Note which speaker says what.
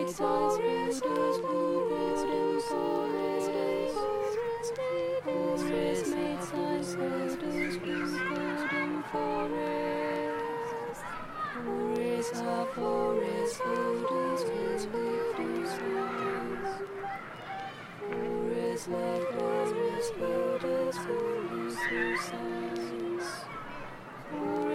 Speaker 1: forest, golden forest, forest made signs, golden forest, forest, a forest, golden signs, forest made forest, golden signs.